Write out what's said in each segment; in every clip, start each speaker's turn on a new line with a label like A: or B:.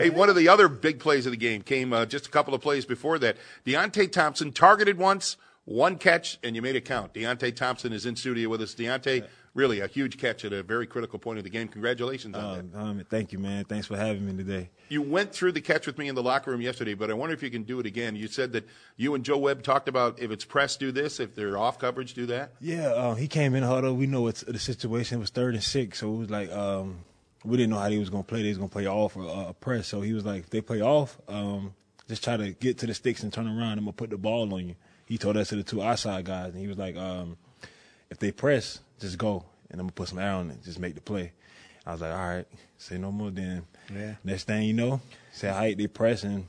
A: Hey, one of the other big plays of the game came just a couple of plays before that. Deontay Thompson targeted once, one catch, and you made it count. Deontay Thompson is in studio with us. Deontay, really a huge catch at a very critical point of the game. Congratulations on that.
B: Thank you, man. Thanks for having me today.
A: You went through the catch with me in the locker room yesterday, but I wonder if you can do it again. You said that you and Joe Webb talked about if it's press, do this. If they're off coverage, do that.
B: Yeah, he came in huddle. We know the situation was 3rd and 6, so it was like we didn't know how they was going to play. They was going to play off or a press. So he was like, if they play off, just try to get to the sticks and turn around. I'm going to put the ball on you. He told us to the 2 outside guys, and he was like, if they press, just go, and I'm going to put some air on it, just make the play. I was like, all right, say no more then.
C: Yeah.
B: Next thing you know, say height, they press, and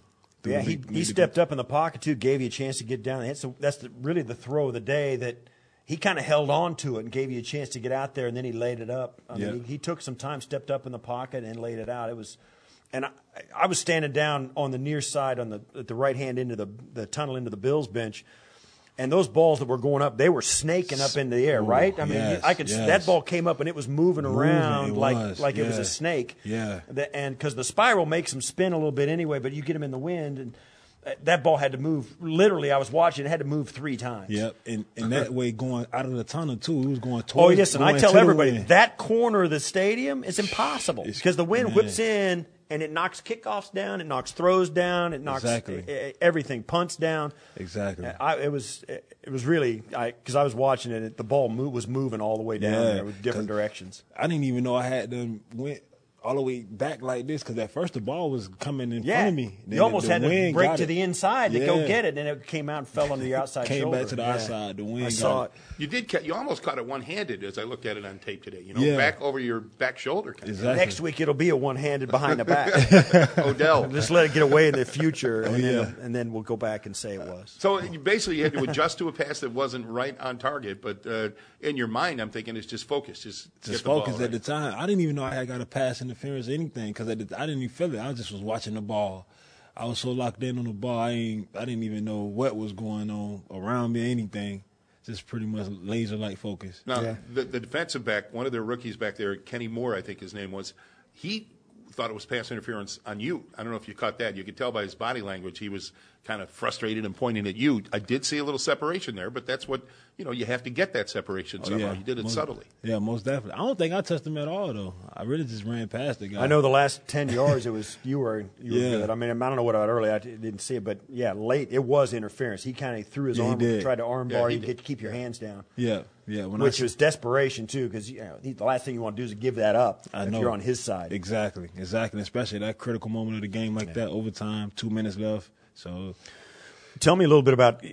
C: he stepped up in the pocket, too, gave you a chance to get down. That's really the throw of the day that he kind of held on to it and gave you a chance to get out there, and then he laid it up. I mean, he took some time, stepped up in the pocket, and laid it out. It was, and I was standing down on the near side at the right hand end of the tunnel into the Bills bench. And those balls that were going up, they were snaking up in the air, right? I mean, I could. That ball came up and it was moving around like it was a snake.
B: Yeah.
C: And because the spiral makes them spin a little bit anyway, but you get them in the wind, and that ball had to move. Literally, I was watching; it had to move 3 times.
B: Yep, and that way going out of the tunnel too. It was going towards.
C: Oh yes, and I tell everybody that corner of the stadium is impossible because the wind whips in. And it knocks kickoffs down, it knocks throws down, it knocks everything, punts down.
B: Exactly.
C: It was really because I was watching it. The ball was moving all the way down there with different directions.
B: I didn't even know I had them went all the way back like this because at first the ball was coming in front of me.
C: Then you almost had to break to the inside to go get it, and it came out and fell onto the outside shoulder.
B: Came back to the outside. The wind.
C: I saw it.
A: You almost caught it one-handed as I looked at it on tape today. Back over your back shoulder.
B: Exactly.
C: Next week it'll be a one-handed behind the back.
A: Odell.
C: Just let it get away in the future, and then we'll go back and say it was.
A: So you basically had to adjust to a pass that wasn't right on target, but in your mind, I'm thinking it's just focus. Just
B: focus at the time. I didn't even know I had got a pass interference or anything because I didn't even feel it. I just was watching the ball. I was so locked in on the ball, I didn't even know what was going on around me or anything. Just pretty much laser-like focus.
A: Now, the defensive back, one of their rookies back there, Kenny Moore, I think his name was, he thought it was pass interference on you. I don't know if you caught that. You could tell by his body language he was kind of frustrated and pointing at you. I did see a little separation there, but that's what, you have to get that separation somehow. You did it subtly.
B: Yeah, most definitely. I don't think I touched him at all, though. I really just ran past the guy.
C: I know the last 10 yards, it was you were good. I mean, I don't know what I earlier. I didn't see it, but, late, it was interference. He kind of threw his arm, tried to arm bar. He did keep your hands down.
B: Yeah.
C: Which was desperation, too, because the last thing you want to do is give that up if you're on his side.
B: Exactly. Especially that critical moment of the game like that, overtime, 2 minutes left. So,
C: tell me a little bit about,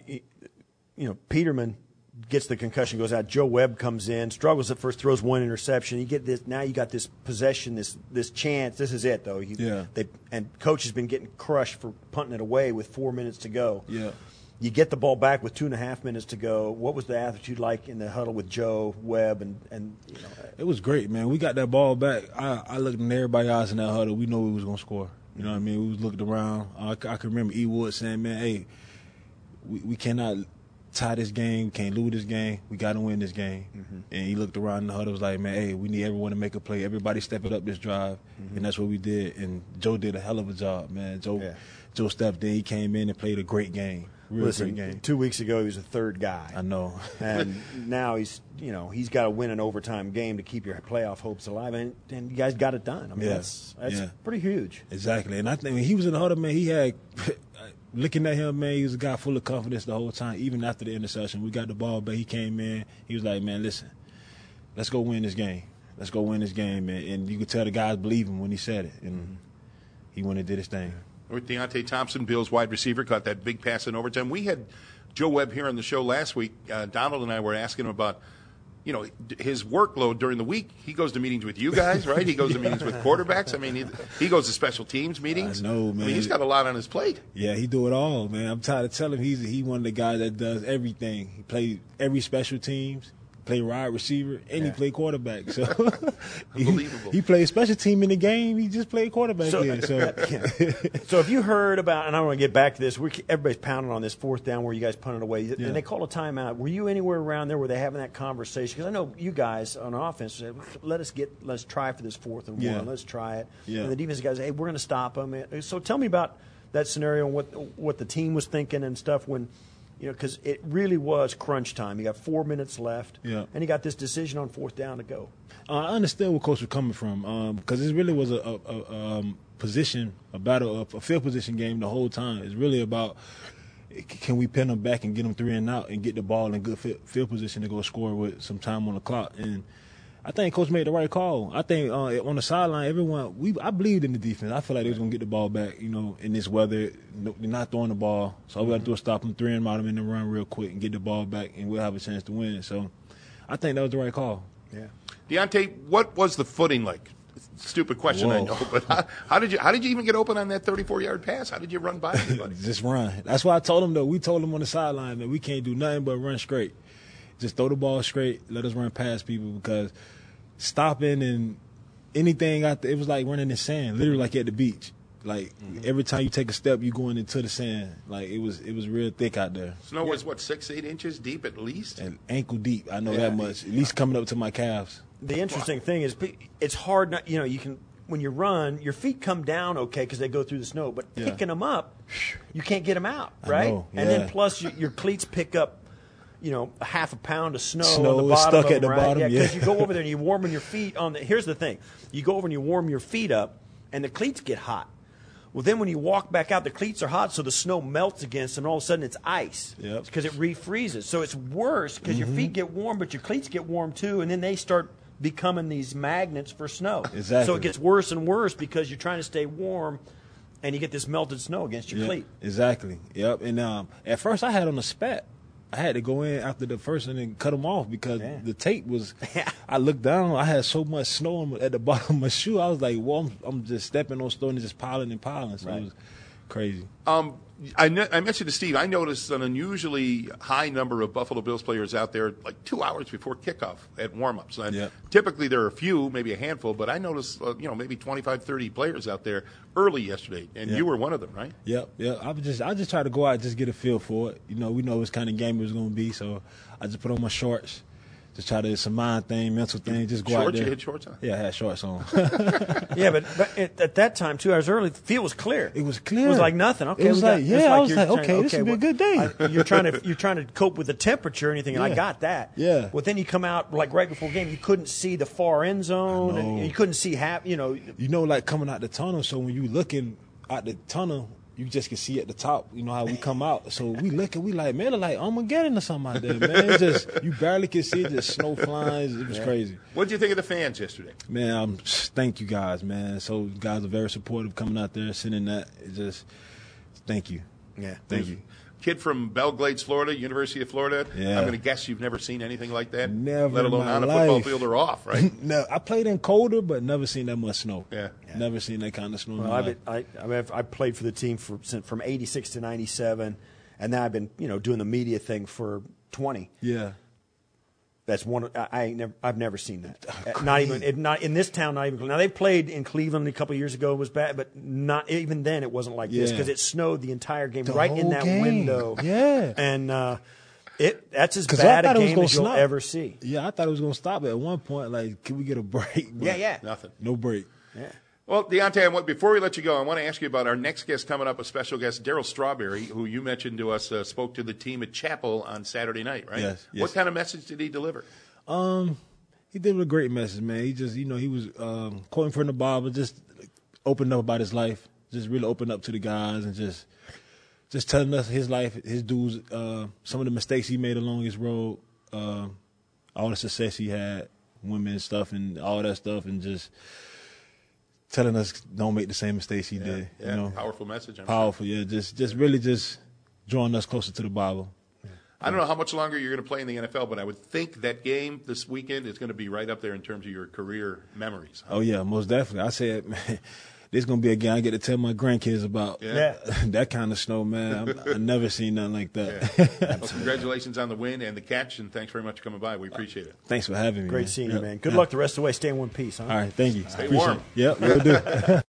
C: Peterman gets the concussion, goes out. Joe Webb comes in, struggles at first, throws one interception. You get this. Now you got this possession, this chance. This is it, though. And coach has been getting crushed for punting it away with 4 minutes to go.
B: Yeah.
C: You get the ball back with 2.5 minutes to go. What was the attitude like in the huddle with Joe Webb? And
B: it was great, man. We got that ball back. I looked in everybody else in that huddle. We know we was gonna score. You know what I mean? We was looking around. I can remember E. Wood saying, "Man, hey, we cannot tie this game. Can't lose this game. We got to win this game." Mm-hmm. And he looked around in the huddle. Was like, "Man, hey, we need everyone to make a play. Everybody step it up this drive." Mm-hmm. And that's what we did. And Joe did a hell of a job, man. Joe stepped in. He came in and played a great game.
C: Listen,
B: great game.
C: 2 weeks ago he was a third guy.
B: I know.
C: And now he's got to win an overtime game to keep your playoff hopes alive, and you guys got it done. I mean, that's pretty huge.
B: Exactly. And I think when he was in the huddle, man, he had looking at him, man, he was a guy full of confidence the whole time. Even after the interception, we got the ball back. He came in. He was like, "Man, listen, let's go win this game. Let's go win this game." Man. And you could tell the guys believe him when he said it, and he went and did his thing.
A: With Deontay Thompson, Bills wide receiver, caught that big pass in overtime. We had Joe Webb here on the show last week. Donald and I were asking him about, his workload during the week. He goes to meetings with you guys, right? He goes to meetings with quarterbacks. I mean, he goes to special teams meetings.
B: I know, man.
A: I mean, he's got a lot on his plate.
B: Yeah, he do it all, man. I'm tired of telling him he's one of the guys that does everything. He plays every special teams, play wide receiver, and he played quarterback. So
A: Unbelievable.
B: He played special team in the game. He just played quarterback. So
C: have you heard about? And I want to get back to this. Everybody's pounding on this fourth down where you guys punted away, and they call a timeout. Were you anywhere around there where they having that conversation? Because I know you guys on offense said, let's try for this 4th and 1. Let's try it.
B: Yeah.
C: And the defense guys, hey, we're going to stop them. So tell me about that scenario and what the team was thinking and stuff when. Because it really was crunch time. You got 4 minutes left, and you got this decision on 4th down to go.
B: I understand where Coach was coming from because it really was a position, a battle, a field position game the whole time. It's really about can we pin them back and get them 3 and out and get the ball in good field position to go score with some time on the clock. And I think Coach made the right call. I think on the sideline, I believed in the defense. I feel like they was going to get the ball back, in this weather. They're not throwing the ball. So all we got to do is stop them, 3 and out them in the run real quick and get the ball back, and we'll have a chance to win. So I think that was the right call.
C: Yeah.
A: Deontay, what was the footing like? Stupid question, I know, but how did you even get open on that 34-yard pass? How did you run by anybody?
B: Just run. That's why I told him, though. We told him on the sideline that we can't do nothing but run straight. Just throw the ball straight, let us run past people because stopping and anything out there, it was like running in sand, literally like at the beach. Like every time you take a step, you going into the sand. Like it was real thick out there.
A: Snow was 6-8 inches deep at least,
B: and ankle deep. I know that much. At least coming up to my calves.
C: The interesting thing is, it's hard. Not, you can when you run, your feet come down okay because they go through the snow, but picking them up, you can't get them out, right?
B: I know,
C: and then plus your cleats pick up. A half a pound of snow on the
B: is
C: bottom
B: stuck
C: of
B: at the
C: them,
B: bottom.
C: Yeah, because you go over there and you warm your feet on the. Here's the thing: you go over and you warm your feet up, and the cleats get hot. Well, then when you walk back out, the cleats are hot, so the snow melts against them, and all of a sudden it's ice because it refreezes. So it's worse because your feet get warm, but your cleats get warm too, and then they start becoming these magnets for snow.
B: Exactly.
C: So it gets worse and worse because you're trying to stay warm, and you get this melted snow against your cleat.
B: Exactly. Yep. And at first I had on a spat. I had to go in after the first and then cut them off because the tape was. I looked down. I had so much snow at the bottom of my shoe. I was like, "Well, I'm just stepping on snow and just piling and piling." So it was crazy.
A: I mentioned to Steve, I noticed an unusually high number of Buffalo Bills players out there like 2 hours before kickoff at warm-ups. Typically there are a few, maybe a handful, but I noticed maybe 25, 30 players out there early yesterday, and you were one of them, right?
B: Yep. I just try to go out and just get a feel for it. We know what kind of game it was going to be, so I just put on my shorts. Just try to, it's a mind thing, mental thing. Just go out there.
A: You had shorts on?
B: Yeah, I had shorts on.
C: Yeah, but at that time, 2 hours early, the field was clear.
B: It was clear.
C: It was like nothing. Okay,
B: it was I was like, okay, this will be a good day.
C: You're trying to cope with the temperature or anything, and I got that.
B: Yeah.
C: Well, then you come out like right before game, you couldn't see the far end zone, and you couldn't see half.
B: Like coming out the tunnel. So when you looking out the tunnel, you just can see at the top, how we come out. So we looking, we like, man, like Armageddon or something out there, man. It's just, you barely can see it, just snow flying. It was crazy.
A: What did you think of the fans yesterday?
B: Man, thank you guys, man. So you guys are very supportive coming out there, sending that. It's just, thank you.
C: Yeah.
B: Thank you.
A: Kid from Belglades, Florida, University of Florida.
B: Yeah.
A: I'm going to guess you've never seen anything like that.
B: Never,
A: let alone
B: in my
A: on a football
B: life.
A: field or off, right?
B: No, I played in colder, but never seen that much snow.
A: Yeah.
B: Never seen that kind of snow.
C: Well, I played for the team from '86 to '97, and now I've been doing the media thing for 20.
B: Yeah.
C: That's one. I've never seen that. Not in this town. Not even now. They played in Cleveland a couple of years ago. It was bad, but not even then. It wasn't like this because it snowed the entire game right in that window.
B: Yeah,
C: and that's as bad a game as you'll ever see.
B: Yeah, I thought it was going to stop at one point. Like, can we get a break? But
A: nothing.
B: No break.
C: Yeah.
A: Well, Deontay, before we let you go, I want to ask you about our next guest coming up, a special guest, Darryl Strawberry, who you mentioned to us spoke to the team at Chapel on Saturday night, right?
B: Yes.
A: What kind of message did he deliver?
B: He delivered a great message, man. He just, he was quoting from the Bible, just opened up about his life, just really opened up to the guys and just telling us his life, his dudes, some of the mistakes he made along his road, all the success he had, women and stuff and all that stuff, and just telling us don't make the same mistakes he did.
A: Yeah, powerful message.
B: Powerful, yeah. Just really just drawing us closer to the Bible.
A: Yeah. I don't know how much longer you're going to play in the NFL, but I would think that game this weekend is going to be right up there in terms of your career memories. Huh?
B: Oh, yeah, most definitely. I said, man, this gonna be a game I get to tell my grandkids about.
C: Yeah.
B: That kind of snow, man. I never seen nothing like that.
A: Yeah. Well, congratulations on the win and the catch, and thanks very much for coming by. We appreciate it.
B: Thanks for having me.
C: Great
B: man.
C: seeing you, man. Good luck the rest of the way. Stay in one piece, huh?
B: All right, thank you.
A: Stay
B: Appreciate
A: warm.
B: it. Yep, will do.